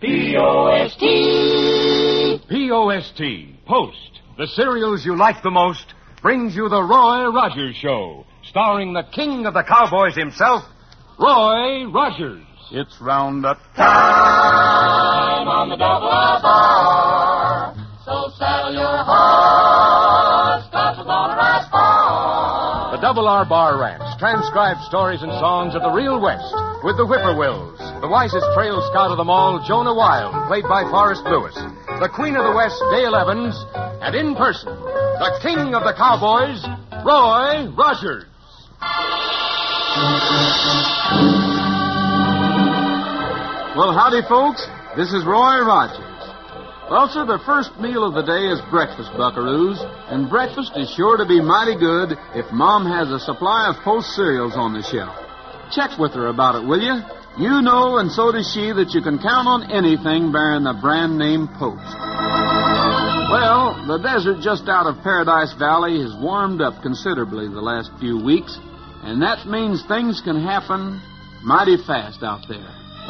P-O-S-T. P-O-S-T. Post. The cereals you like the most brings you the Roy Rogers Show, starring the king of the cowboys himself, Roy Rogers. It's roundup Time on the double R bar. So saddle your horse, 'cause we're gonna ride far. The Double R Bar Ranch transcribed stories and songs of the real West with the Whippoorwills, the wisest trail scout of them all, Jonah Wild, played by Forrest Lewis, the Queen of the West, Dale Evans, and in person, the king of the cowboys, Roy Rogers. Well, howdy, folks. This is Roy Rogers. Well, sir, the first meal of the day is breakfast, buckaroos. And breakfast is sure to be mighty good if Mom has a supply of Post cereals on the shelf. Check with her about it, will you? You know, and so does she, that you can count on anything bearing the brand name Post. Well, the desert just out of Paradise Valley has warmed up considerably the last few weeks, and that means things can happen mighty fast out there.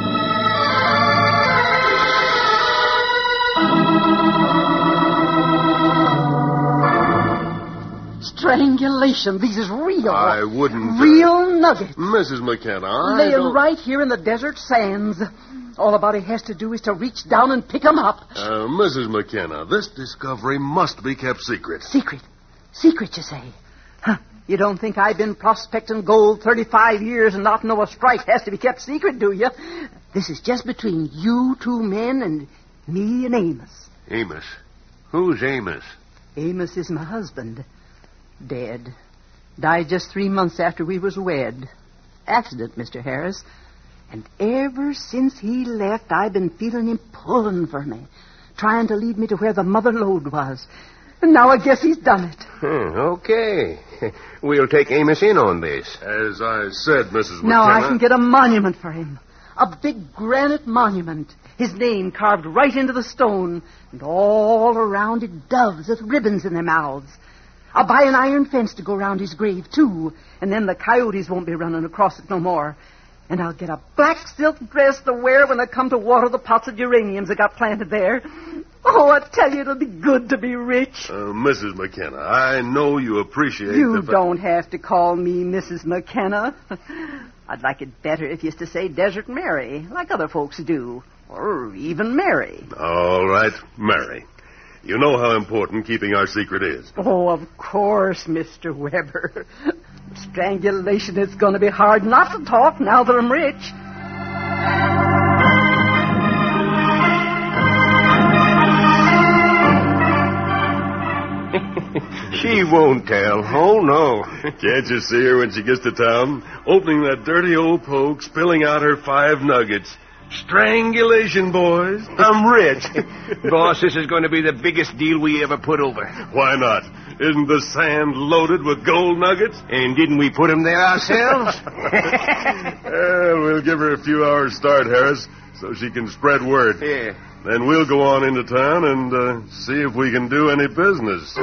Strangulation. These is real. I wouldn't... Real nuggets. Mrs. McKenna, I Laying don't... right here in the desert sands. All a body has to do is to reach down and pick them up. Mrs. McKenna, this discovery must be kept secret. Secret. Secret, you say? Huh. You don't think I've been prospecting gold 35 years and not know a strike has to be kept secret, do you? This is just between you two men and me and Amos. Amos? Who's Amos? Amos is my husband. Dead. Died just 3 months after we was wed. Accident, Mr. Harris. And ever since he left, I've been feeling him pulling for me, trying to lead me to where the mother lode was. And now I guess he's done it. Okay. We'll take Amos in on this. As I said, Mrs. McKenna... Now I can get a monument for him. A big granite monument. His name carved right into the stone. And all around it, doves with ribbons in their mouths. I'll buy an iron fence to go around his grave, too. And then the coyotes won't be running across it no more. And I'll get a black silk dress to wear when I come to water the pots of geraniums I got planted there. Oh, I tell you, it'll be good to be rich. Mrs. McKenna, I know you appreciate You don't have to call me Mrs. McKenna. I'd like it better if you used to say Desert Mary, like other folks do. Or even Mary. All right, Mary. You know how important keeping our secret is. Oh, of course, Mr. Weber. Strangulation, it's going to be hard not to talk now that I'm rich. She won't tell. Oh, no. Can't you see her when she gets to town? Opening that dirty old poke, spilling out her 5 nuggets. Strangulation, boys. I'm rich. Boss, this is going to be the biggest deal we ever put over. Why not? Isn't the sand loaded with gold nuggets? And didn't we put them there ourselves? We'll give her a few hours start, Harris, so she can spread word. Yeah. Then we'll go on into town and see if we can do any business.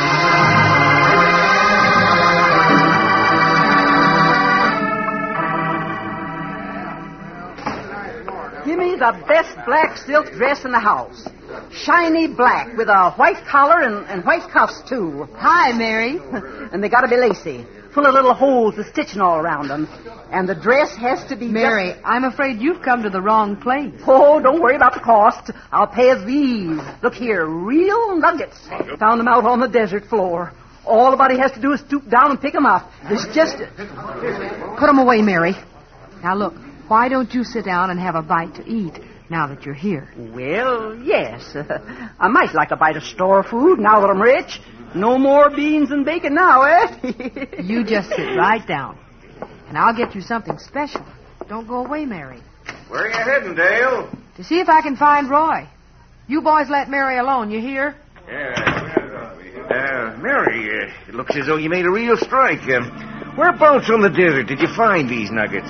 Give me the best black silk dress in the house. Shiny black with a white collar and white cuffs, too. Hi, Mary. And they got to be lacy, full of little holes with stitching all around them. And the dress has to be... Mary, I'm afraid you've come to the wrong place. Oh, don't worry about the cost. I'll pay as these. Look here, real nuggets. Found them out on the desert floor. All a body has to do is stoop down and pick them up. There's just... Put them away, Mary. Now, look, why don't you sit down and have a bite to eat now that you're here? Well, yes. I might like a bite of store food now that I'm rich. No more beans and bacon now, eh? You just sit right down, and I'll get you something special. Don't go away, Mary. Where are you heading, Dale? To see if I can find Roy. You boys let Mary alone, you hear? Yeah. Mary, it looks as though you made a real strike. Whereabouts on the desert did you find these nuggets?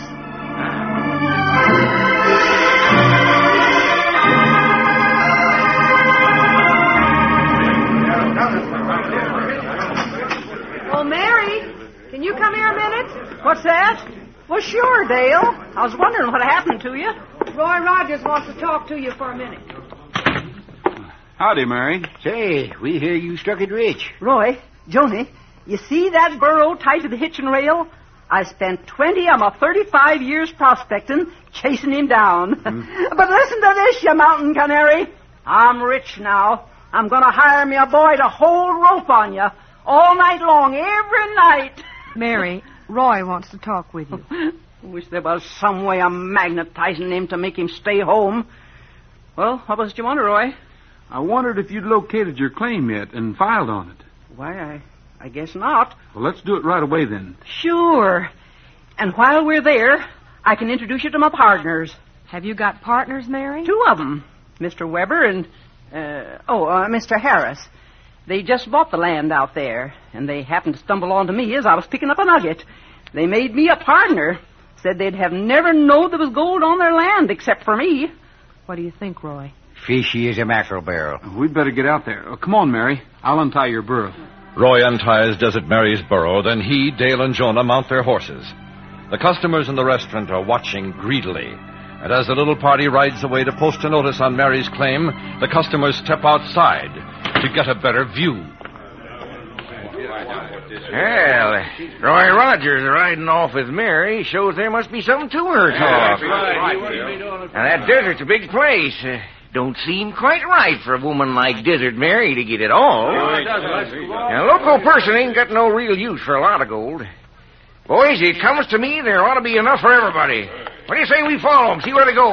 Oh, Mary, can you come here a minute? What's that? Well, sure, Dale. I was wondering what happened to you. Roy Rogers wants to talk to you for a minute. Howdy, Mary. Say, we hear you struck it rich. Roy, Joni, you see that burro tied to the hitching rail? I spent 20 of my 35 years prospecting, chasing him down. But listen to this, you mountain canary. I'm rich now. I'm going to hire me a boy to hold rope on you all night long, every night. Mary, Roy wants to talk with you. I wish there was some way of magnetizing him to make him stay home. Well, what was it you wanted, Roy? I wondered if you'd located your claim yet and filed on it. Why, I guess not. Well, let's do it right away then. Sure. And while we're there, I can introduce you to my partners. Have you got partners, Mary? 2 of them. Mr. Weber and, Mr. Harris. They just bought the land out there, and they happened to stumble onto me as I was picking up a nugget. They made me a partner. Said they'd have never known there was gold on their land except for me. What do you think, Roy? Fishy as a mackerel barrel. We'd better get out there. Oh, come on, Mary. I'll untie your burro. Roy unties Desert Mary's burro, then he, Dale, and Jonah mount their horses. The customers in the restaurant are watching greedily. And as the little party rides away to post a notice on Mary's claim, the customers step outside to get a better view. Well, Roy Rogers riding off with Mary shows there must be something to her talk. Now, that desert's a big place. Don't seem quite right for a woman like Desert Mary to get it all. Now, a local person ain't got no real use for a lot of gold. Boys, it comes to me there ought to be enough for everybody. What do you say we follow them, see where they go?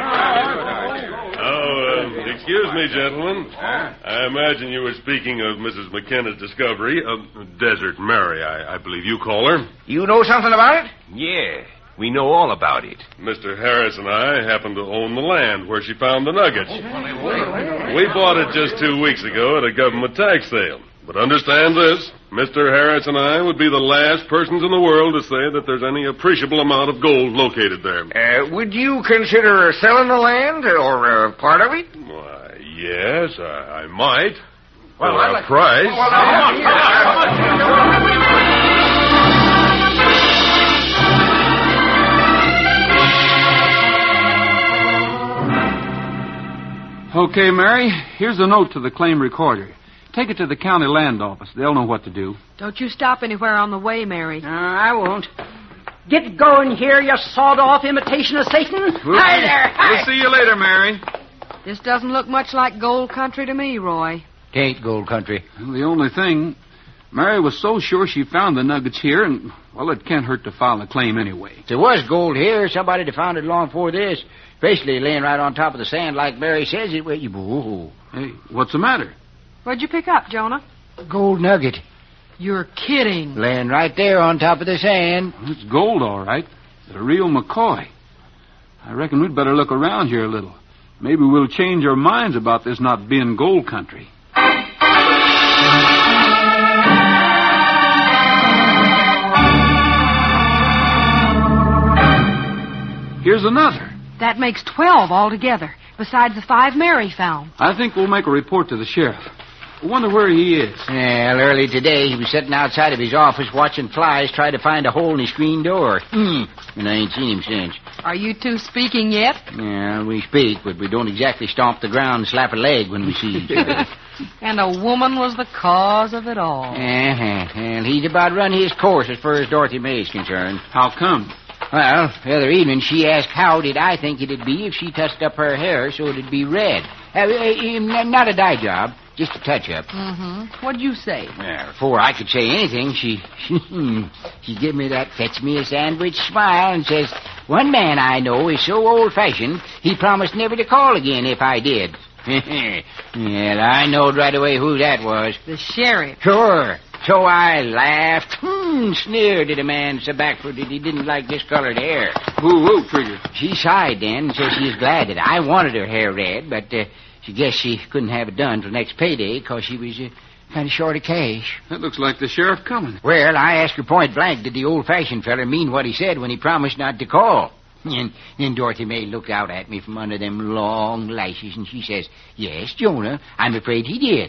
Excuse me, gentlemen. I imagine you were speaking of Mrs. McKenna's discovery of Desert Mary, I believe you call her. You know something about it? Yeah, we know all about it. Mr. Harris and I happen to own the land where she found the nuggets. We bought it just 2 weeks ago at a government tax sale. But understand this, Mr. Harris and I would be the last persons in the world to say that there's any appreciable amount of gold located there. Would you consider selling the land or part of it? Why, yes, I might. Well, for a price. Okay, Mary, here's a note to the claim recorder. Take it to the county land office. They'll know what to do. Don't you stop anywhere on the way, Mary. I won't. Get going here, you sawed-off imitation of Satan. Hi there. Hi. We'll see you later, Mary. This doesn't look much like gold country to me, Roy. Tain't gold country. Well, the only thing, Mary was so sure she found the nuggets here, and, well, it can't hurt to file a claim anyway. If there was gold here, somebody'd have found it long before this. Especially laying right on top of the sand like Mary says it. Well, Hey, what's the matter? What'd you pick up, Jonah? Gold nugget. You're kidding. Laying right there on top of the sand. Well, it's gold, all right. The real McCoy. I reckon we'd better look around here a little. Maybe we'll change our minds about this not being gold country. Here's another. That makes 12 altogether, besides the 5 Mary found. I think we'll make a report to the sheriff. I wonder where he is. Well, early today, he was sitting outside of his office watching flies try to find a hole in his screen door. And I ain't seen him since. Are you two speaking yet? Yeah, we speak, but we don't exactly stomp the ground and slap a leg when we see each other. And a woman was the cause of it all. And he's about run his course as far as Dorothy May's concerned. How come? Well, the other evening she asked how did I think it'd be if she touched up her hair so it'd be red. Not a dye job, just a touch-up. Mm-hmm. What'd you say? Well, before I could say anything, she gave me that fetch-me-a-sandwich smile and says, one man I know is so old-fashioned, he promised never to call again if I did. Well, I knowed right away who that was. The sheriff. Sure. So I laughed, sneered at a man so backward that he didn't like discolored hair. Whoa, Trigger. She sighed then and said she was glad that I wanted her hair red, but she guessed she couldn't have it done till next payday because she was kind of short of cash. That looks like the sheriff coming. Well, I asked her point blank, did the old-fashioned feller mean what he said when he promised not to call? And then Dorothy May looked out at me from under them long lashes, and she says, yes, Jonah, I'm afraid he did.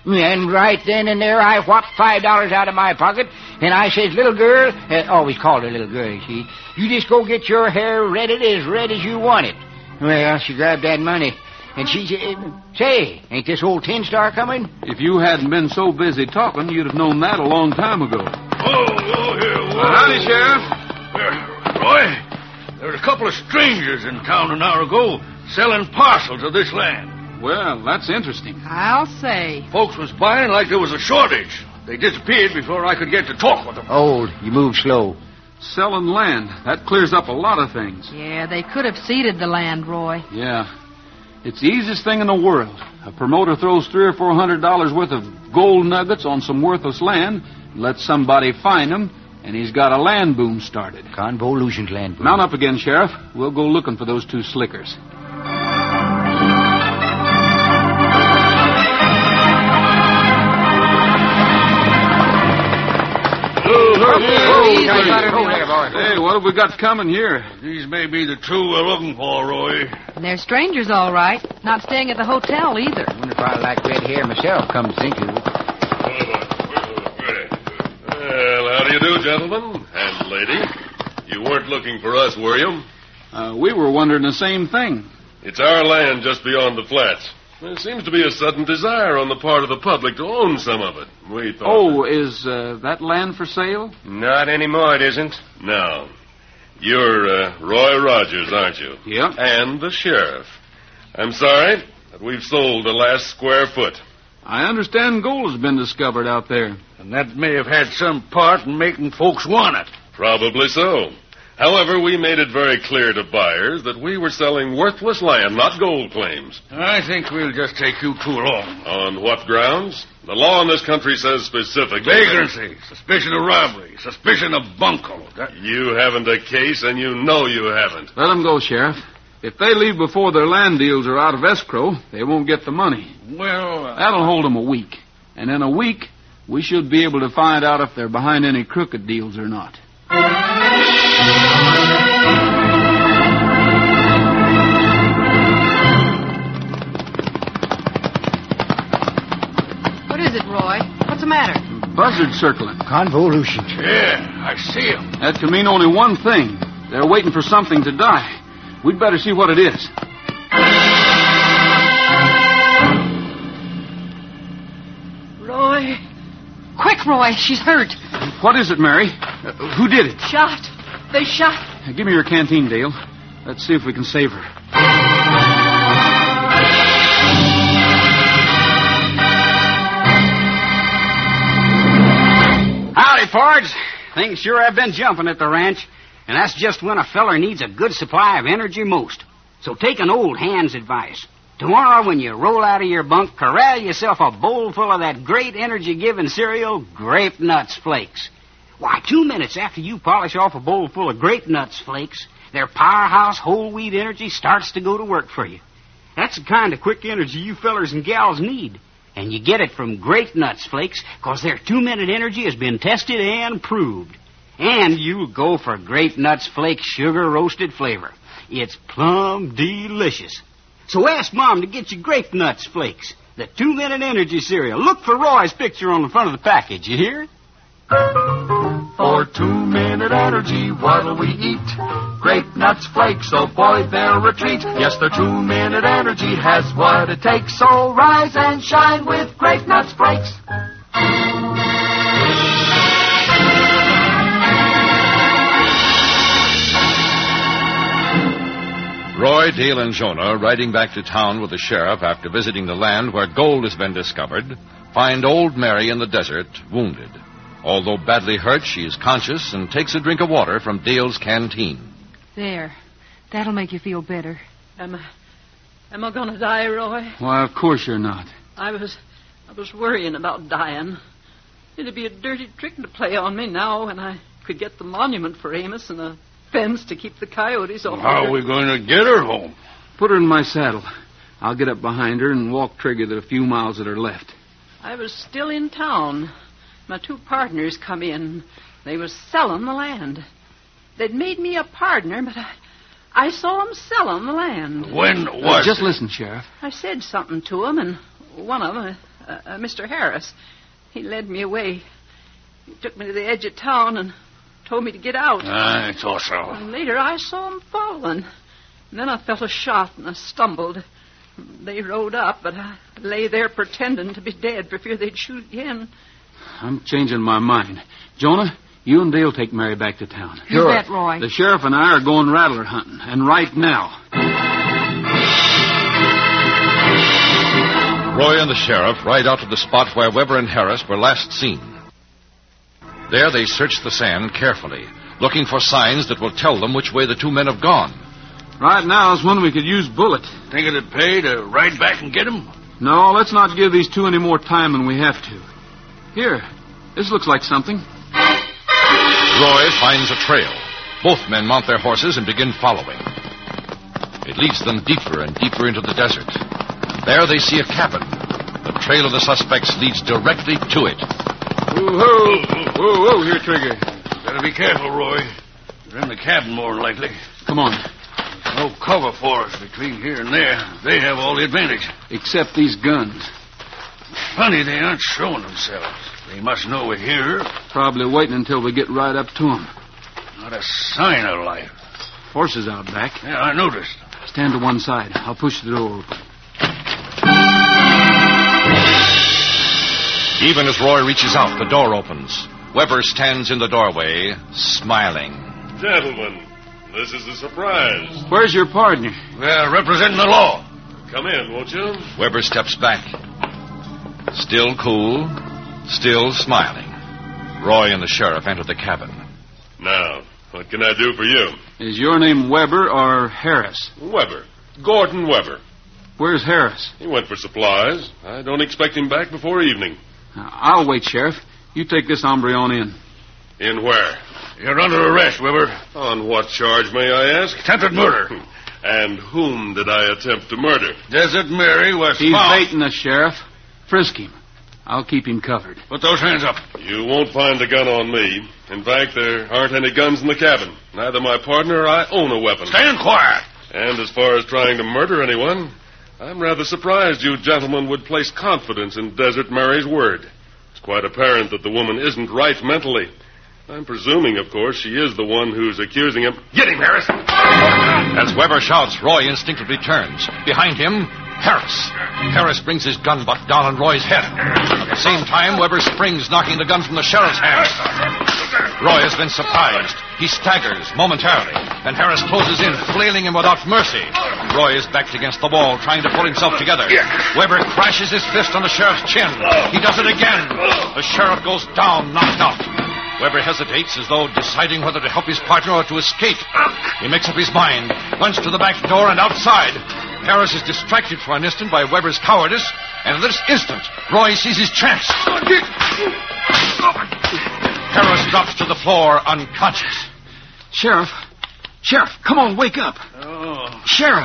And right then and there, I whopped $5 out of my pocket, and I says, little girl, always called her little girl, you see, you just go get your hair red as you want it. Well, she grabbed that money, and she said, say, ain't this old Tin Star coming? If you hadn't been so busy talking, you'd have known that a long time ago. Oh, here. Howdy, Sheriff. Roy, there were a couple of strangers in town an hour ago selling parcels of this land. Well, that's interesting. I'll say. Folks was buying like there was a shortage. They disappeared before I could get to talk with them. Old, you move slow. Selling land. That clears up a lot of things. Yeah, they could have ceded the land, Roy. Yeah. It's the easiest thing in the world. A promoter throws $300 or $400 worth of gold nuggets on some worthless land, lets somebody find them, and he's got a land boom started. Convolution's land boom. Mount up again, Sheriff. We'll go looking for those two slickers. Hey, what have we got coming here? These may be the two we're looking for, Roy. And they're strangers, all right. Not staying at the hotel, either. I wonder if I like red hair myself, come to think of it. Well, how do you do, gentlemen and lady? You weren't looking for us, were you? We were wondering the same thing. It's our land just beyond the flats. There seems to be a sudden desire on the part of the public to own some of it. We thought... Oh, is that land for sale? Not anymore, it isn't. No. You're Roy Rogers, aren't you? Yeah. And the sheriff. I'm sorry, but we've sold the last square foot. I understand gold has been discovered out there. And that may have had some part in making folks want it. Probably so. However, we made it very clear to buyers that we were selling worthless land, not gold claims. I think we'll just take you two along. On what grounds? The law in this country says specifically... Vagrancy, suspicion of robbery, suspicion of bunco. You haven't a case, and you know you haven't. Let them go, Sheriff. If they leave before their land deals are out of escrow, they won't get the money. Well... That'll hold them a week. And in a week, we should be able to find out if they're behind any crooked deals or not. What is it, Roy? What's the matter? Buzzard circling. Convolution. Yeah, I see him. That can mean only one thing. They're waiting for something to die. We'd better see what it is. Roy. Quick, Roy. She's hurt. What is it, Mary? Who did it? Shot. They shot. Give me your canteen, Dale. Let's see if we can save her. Howdy, Fords. Things sure have been jumping at the ranch, and that's just when a feller needs a good supply of energy most. So take an old hand's advice. Tomorrow, when you roll out of your bunk, corral yourself a bowl full of that great energy-giving cereal, Grape Nuts Flakes. Why, 2 minutes after you polish off a bowl full of Grape Nuts Flakes, their powerhouse whole wheat energy starts to go to work for you. That's the kind of quick energy you fellers and gals need. And you get it from Grape Nuts Flakes because their 2-minute energy has been tested and proved. And you'll go for Grape Nuts Flakes sugar-roasted flavor. It's plumb delicious. So ask Mom to get you Grape Nuts Flakes, the 2-minute energy cereal. Look for Roy's picture on the front of the package, you hear? For 2-minute energy, what'll we eat? Grape Nuts Flakes, oh boy, they're a treat. Yes, their 2-minute energy has what it takes. So rise and shine with Grape Nuts Flakes. Roy, Dale, and Jonah, riding back to town with the sheriff after visiting the land where gold has been discovered, find old Mary in the desert, wounded. Although badly hurt, she is conscious and takes a drink of water from Dale's canteen. There. That'll make you feel better. Am I going to die, Roy? Why, of course you're not. I was worrying about dying. It'd be a dirty trick to play on me now when I could get the monument for Amos and a fence to keep the coyotes off. How are we going to get her home? Put her in my saddle. I'll get up behind her and walk Trigger the few miles that are left. I was still in town. My 2 partners come in. They was selling the land. They'd made me a partner, but I saw them selling the land. When was Just listen, Sheriff. I said something to them, and one of them, Mr. Harris. He led me away. He took me to the edge of town and told me to get out. I thought so. And later I saw him falling. And then I felt a shot and I stumbled. They rode up, but I lay there pretending to be dead for fear they'd shoot again. I'm changing my mind. Jonah, you and Dale take Mary back to town. You bet, Roy. The sheriff and I are going rattler hunting, and right now. Roy and the sheriff ride out to the spot where Weber and Harris were last seen. There they search the sand carefully, looking for signs that will tell them which way the two men have gone. Right now is when we could use Bullet. Think it'd pay to ride back and get him? No, let's not give these two any more time than we have to. Here, this looks like something. Roy finds a trail. Both men mount their horses and begin following. It leads them deeper and deeper into the desert. There they see a cabin. The trail of the suspects leads directly to it. Whoa, whoa, whoa, here, Trigger. Better be careful, Roy. They're in the cabin, more than likely. Come on. No cover for us between here and there. They have all the advantage. Except these guns. Funny they aren't showing themselves. They must know we're here. Probably waiting until we get right up to them. Not a sign of life. Horses out back. Yeah, I noticed. Stand to one side. I'll push the door open. Even as Roy reaches out, the door opens. Weber stands in the doorway, smiling. Gentlemen, this is a surprise. Where's your partner? We're representing the law. Come in, won't you? Weber steps back. Still cool, still smiling. Roy and the sheriff enter the cabin. Now, what can I do for you? Is your name Weber or Harris? Weber. Gordon Weber. Where's Harris? He went for supplies. I don't expect him back before evening. Now, I'll wait, Sheriff. You take this hombre on in. In where? You're under arrest, Weber. On what charge, may I ask? Attempted murder. And whom did I attempt to murder? Desert Mary was He's found. baiting us, Sheriff. Frisk him. I'll keep him covered. Put those hands up. You won't find a gun on me. In fact, there aren't any guns in the cabin. Neither my partner or I own a weapon. Stand quiet. And as far as trying to murder anyone, I'm rather surprised you gentlemen would place confidence in Desert Mary's word. It's quite apparent that the woman isn't right mentally. I'm presuming, of course, she is the one who's accusing him. Get him, Harris. As Weber shouts, Roy instinctively turns. Behind him, Harris. Harris brings his gun butt down on Roy's head. At the same time, Weber springs, knocking the gun from the sheriff's hands. Roy has been surprised. He staggers momentarily, and Harris closes in, flailing him without mercy. Roy is backed against the wall, trying to pull himself together. Weber crashes his fist on the sheriff's chin. He does it again. The sheriff goes down, knocked out. Weber hesitates as though deciding whether to help his partner or to escape. He makes up his mind, runs to the back door and outside. Harris is distracted for an instant by Weber's cowardice, and at this instant, Roy sees his chance. Harris drops to the floor, unconscious. Sheriff, come on, wake up. Oh. Sheriff.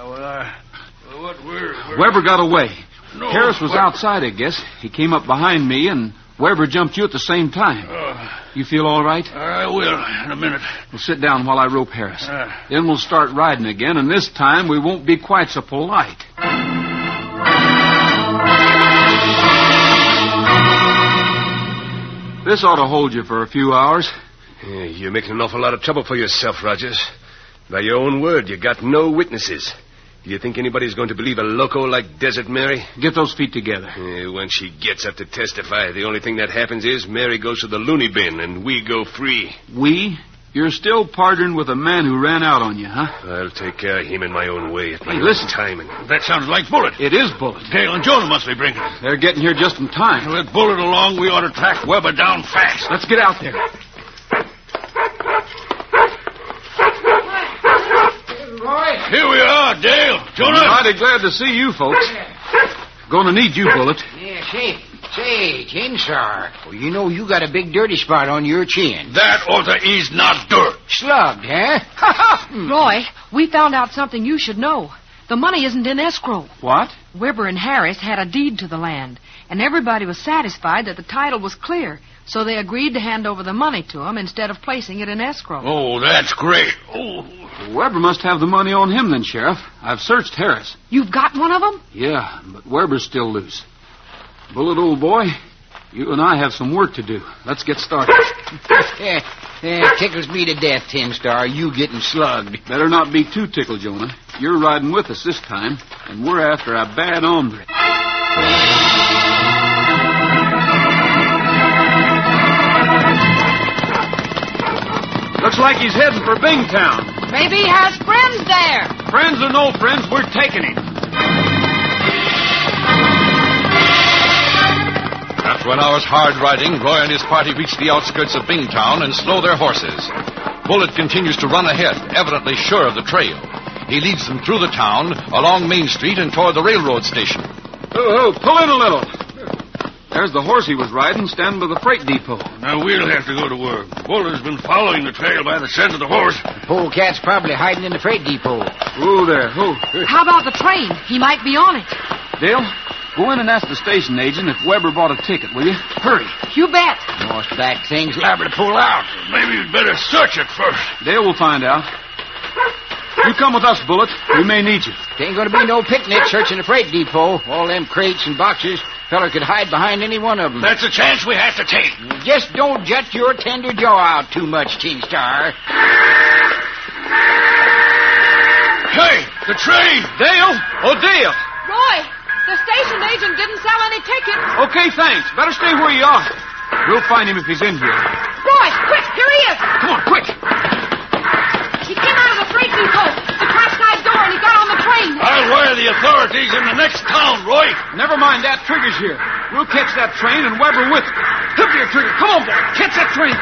Weber got away. No. Harris was outside, I guess. He came up behind me, and Weber jumped you at the same time. You feel all right? I will in a minute. Well, sit down while I rope Harris. Then we'll start riding again, and this time we won't be quite so polite. This ought to hold you for a few hours. Yeah, you're making an awful lot of trouble for yourself, Rogers. By your own word, you got no witnesses. Do you think anybody's going to believe a loco like Desert Mary? Get those feet together. When she gets up to testify, the only thing that happens is Mary goes to the loony bin and we go free. We? You're still partnering with a man who ran out on you, huh? I'll take care of him in my own way. Hey, listen. Timing. That sounds like Bullet. It is Bullet. Dale and Jonah must be bringing it. They're getting here just in time. With Bullet along, we ought to track Weber down fast. Let's get out there. Here we are, Dale. Jonah. I'm mighty glad to see you folks. Gonna need you, Bullet. Yeah, say, Chin, sir. Well, you know you got a big dirty spot on your chin. That or the ease not dirt. Slugged, huh? Roy, we found out something you should know. The money isn't in escrow. What? Weber and Harris had a deed to the land, and everybody was satisfied that the title was clear, so they agreed to hand over the money to him instead of placing it in escrow. Oh, that's great. Oh. Weber must have the money on him then, Sheriff. I've searched Harris. You've got one of them? Yeah, but Weber's still loose. Bullet, old boy, you and I have some work to do. Let's get started. Tickles me to death, Tin Star. You getting slugged. Better not be too tickled, Jonah. You're riding with us this time, and we're after a bad hombre. Looks like he's heading for Bingtown. Maybe he has friends there. Friends or no friends, we're taking him. After an hour's hard riding, Roy and his party reach the outskirts of Bingtown and slow their horses. Bullet continues to run ahead, evidently sure of the trail. He leads them through the town, along Main Street, and toward the railroad station. Oh, pull in a little. There's the horse he was riding, standing by the freight depot. Now we'll have to go to work. Bullet's been following the trail by the scent of the horse. Polecat's probably hiding in the freight depot. Oh, there. Oh. How about the train? He might be on it. Dale, go in and ask the station agent if Weber bought a ticket, will you? Hurry. You bet. Most back thing's liable to pull out. Maybe you'd better search it first. Dale will find out. You come with us, Bullet. We may need you. There ain't going to be no picnic searching the freight depot. All them crates and boxes. Feller could hide behind any one of them. That's a chance we have to take. Just don't jut your tender jaw out too much, Tin Star. Hey, the train! Dale! Oh, Dale! Roy, the station agent didn't sell any tickets. Okay, thanks. Better stay where you are. We'll find him if he's in here. Roy, quick, here he is. Come on, quick. He came out of the freight depot, the trackside door, and he got on the train. I'll wire the authorities in the next town, Roy. Never mind that. Trigger's here. We'll catch that train and Weber with it. Come here, Trigger. Come on, boy. Catch that train.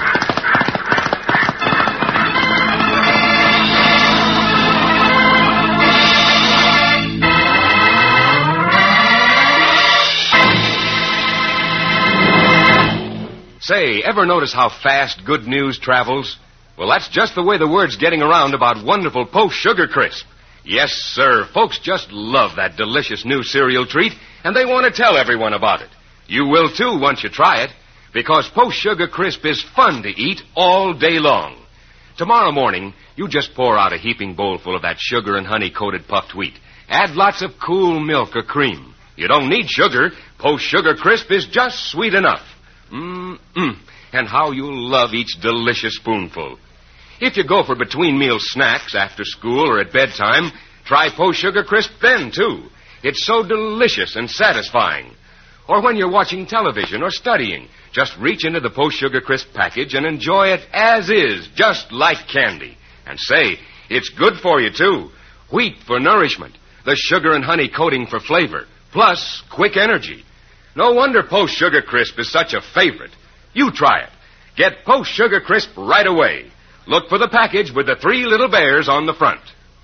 Say, ever notice how fast good news travels? Well, that's just the way the word's getting around about wonderful Post Sugar Crisp. Yes, sir. Folks just love that delicious new cereal treat, and they want to tell everyone about it. You will, too, once you try it, because Post Sugar Crisp is fun to eat all day long. Tomorrow morning, you just pour out a heaping bowl full of that sugar and honey-coated puffed wheat. Add lots of cool milk or cream. You don't need sugar. Post Sugar Crisp is just sweet enough. And how you'll love each delicious spoonful. If you go for between-meal snacks after school or at bedtime, try Post Sugar Crisp then, too. It's so delicious and satisfying. Or when you're watching television or studying, just reach into the Post Sugar Crisp package and enjoy it as is, just like candy. And say, it's good for you, too. Wheat for nourishment, the sugar and honey coating for flavor, plus quick energy. No wonder Post Sugar Crisp is such a favorite. You try it. Get Post Sugar Crisp right away. Look for the package with the 3 little bears on the front.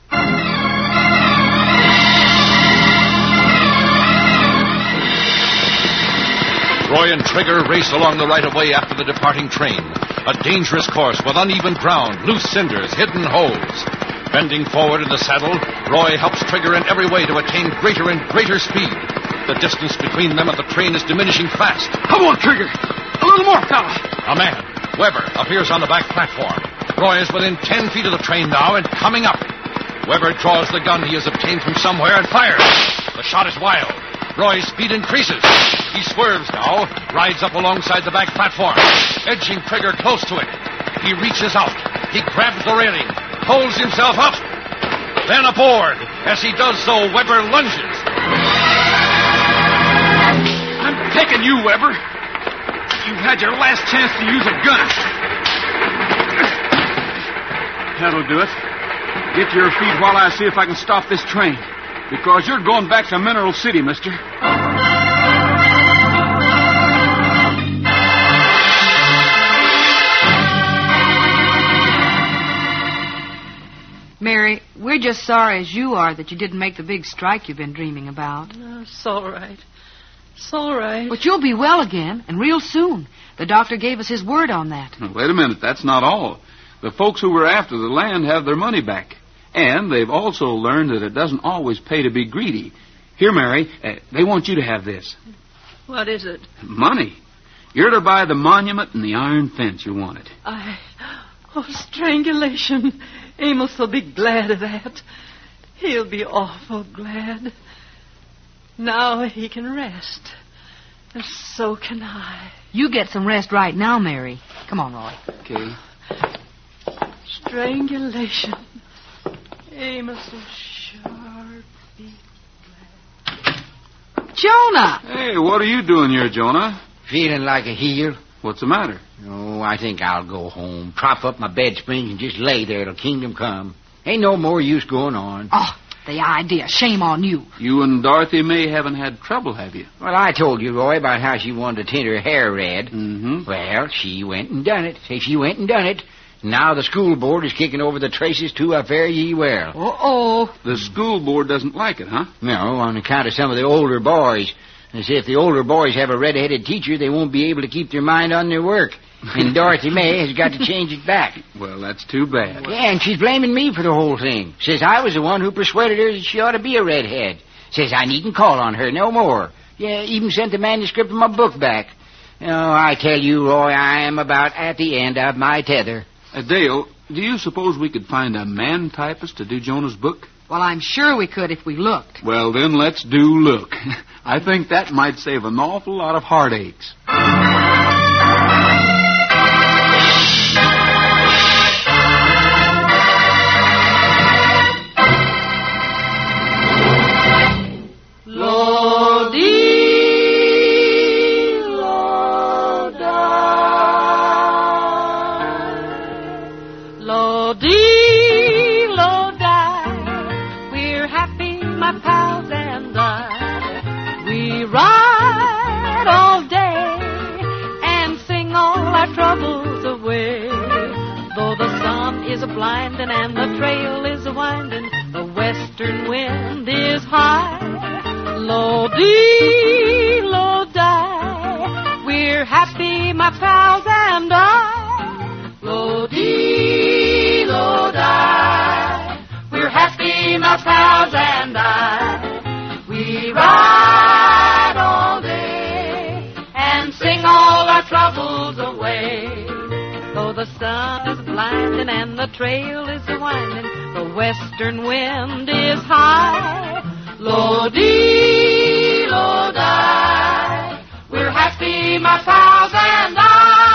Roy and Trigger race along the right-of-way after the departing train. A dangerous course with uneven ground, loose cinders, hidden holes. Bending forward in the saddle, Roy helps Trigger in every way to attain greater and greater speed. The distance between them and the train is diminishing fast. Come on, Trigger. A little more, fella. A man, Weber, appears on the back platform. Roy is within 10 feet of the train now and coming up. Weber draws the gun he has obtained from somewhere and fires. The shot is wild. Roy's speed increases. He swerves now, rides up alongside the back platform, edging Trigger close to it. He reaches out. He grabs the railing, holds himself up, then aboard. As he does so, Weber lunges. I'm taking you, Weber. You've had your last chance to use a gun. That'll do it. Get to your feet while I see if I can stop this train. Because you're going back to Mineral City, mister. Mary, we're just sorry as you are that you didn't make the big strike you've been dreaming about. It's all right. It's all right. But you'll be well again, and real soon. The doctor gave us his word on that. Wait a minute. That's not all. The folks who were after the land have their money back. And they've also learned that it doesn't always pay to be greedy. Here, Mary, they want you to have this. What is it? Money. You're to buy the monument and the iron fence you wanted. Oh, strangulation. Amos will be glad of that. He'll be awful glad. Now he can rest. So can I. You get some rest right now, Mary. Come on, Roy. Okay. Strangulation. Amos so sharp. Jonah! Hey, what are you doing here, Jonah? Feeling like a heel? What's the matter? Oh, I think I'll go home, prop up my bed springs, and just lay there till kingdom come. Ain't no more use going on. Oh, the idea. Shame on you. You and Dorothy May haven't had trouble, have you? Well, I told you, Roy, about how she wanted to tint her hair red. Mm-hmm. Well, she went and done it. Say she went and done it. Now the school board is kicking over the traces to a fare ye well. Uh-oh. The school board doesn't like it, huh? No, on account of some of the older boys. They say if the older boys have a red-headed teacher, they won't be able to keep their mind on their work. And Dorothy May has got to change it back. Well, that's too bad. Yeah, and she's blaming me for the whole thing. Says I was the one who persuaded her that she ought to be a redhead. Says I needn't call on her no more. Yeah, even sent the manuscript of my book back. Oh, I tell you, Roy, I am about at the end of my tether. Dale, do you suppose we could find a man typist to do Jonah's book? Well, I'm sure we could if we looked. Well, then let's do look. I think that might save an awful lot of heartaches. Blinding and the trail is winding, the western wind is high. Lo-dee, lo-die, we're happy, my pals and I. Lo-dee, lo-die, we're happy, my pals and I. We ride all day and sing all our troubles away. Though the sun is blinding and the trail is winding, the western wind is high. Lo-dee, lo-die, we're happy, my pals and I.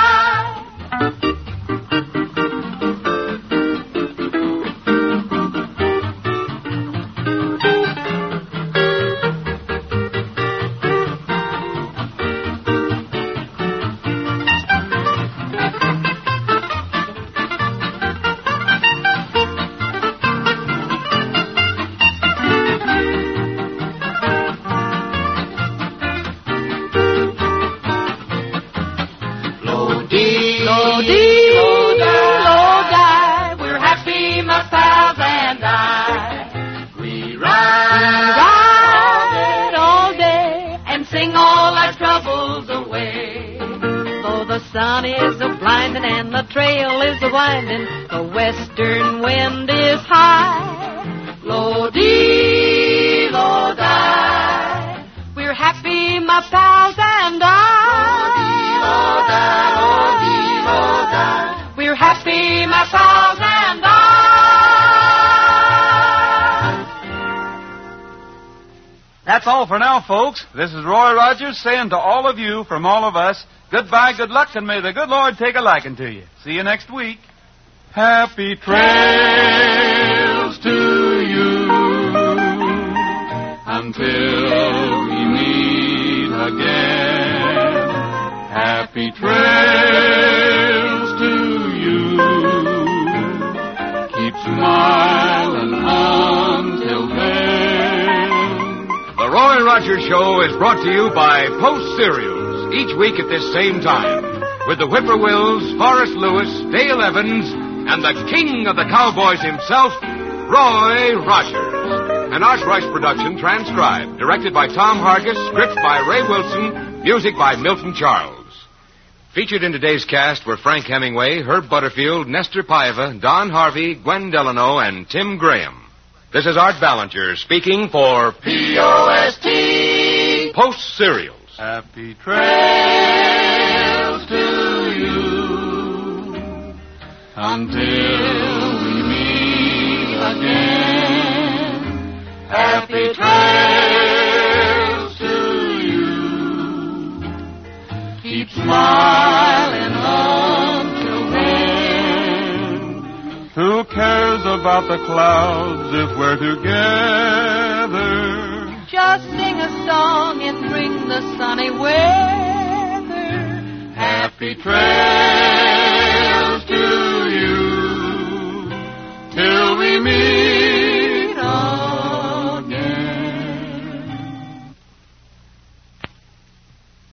The western wind is high. Lo-dee, lo-die, we're happy, my pals and I. Lo-dee, lo-die, we're happy, my pals and I. That's all for now, folks. This is Roy Rogers saying to all of you from all of us, goodbye, good luck, and may the good Lord take a liking to you. See you next week. Happy trails to you until we meet again. Happy trails to you. Keep smiling until then. The Roy Rogers Show is brought to you by Post Cereals, each week at this same time, with the Whippoorwills, Forrest Lewis, Dale Evans, and the king of the cowboys himself, Roy Rogers. An Arch Rice production transcribed, directed by Tom Hargis, script by Ray Wilson, music by Milton Charles. Featured in today's cast were Frank Hemingway, Herb Butterfield, Nestor Paiva, Don Harvey, Gwen Delano, and Tim Graham. This is Art Ballinger speaking for P.O.S.T. Post Cereals. Happy trails to you until we meet again. Happy trails to you. about the clouds if we're together. Just sing a song and bring the sunny weather. Happy trails